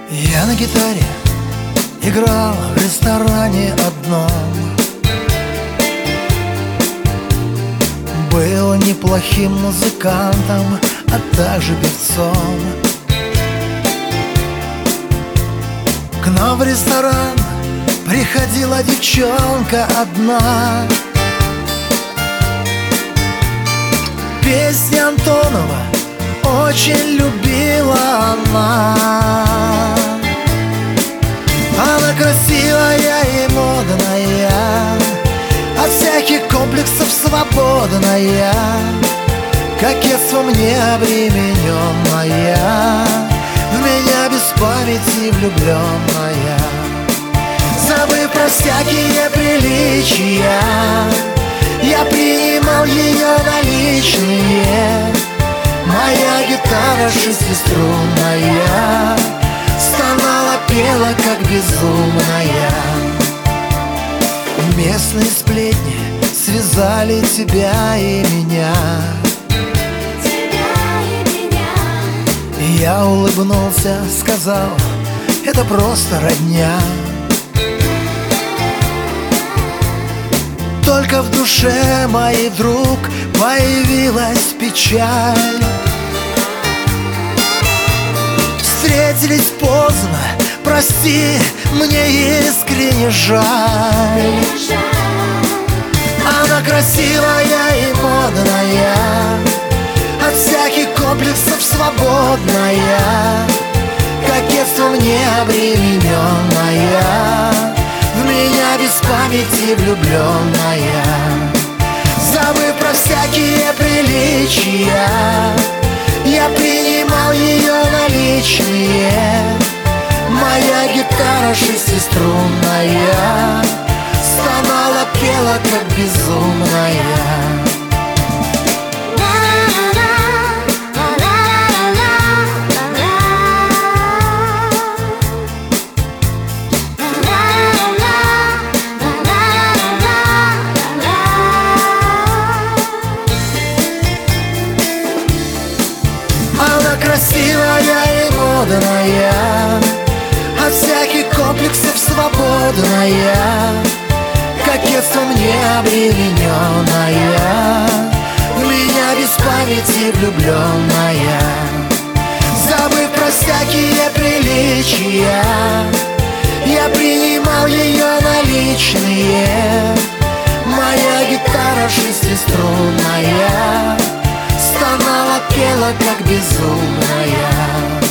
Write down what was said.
Я на гитаре играл в ресторане одном. Был неплохим музыкантом, а также певцом. К нам в ресторан приходила девчонка одна. Песни Антонова очень любила она. Она красивая и модная, от всяких комплексов свободная, кокетством не обремененная, в меня без памяти влюбленная. Забыв про всякие приличия, я принимал ее наличные. Моя гитара шестиструнная стонала, пела, как безумная. Местные сплетни связали тебя и меня. Я улыбнулся, сказал: это просто родня. Только в душе моей вдруг появилась печаль. Встретились поздно, прости, мне искренне жаль. Она красивая и модная, от всяких комплексов свободная, кокетством не обремененная, в меня без памяти влюбленная. Забыв про всякие приличия, я принимал ее наличные. Моя гитара шестиструнная стонала, пела, как безумная. Красивая и модная, от всяких комплексов свободная, кокетством не обремененная, в меня без памяти влюбленная. Забыв про всякие приличия, я принимал ее наличные. Моя гитара шестиструнная стонала, пела, как безумная.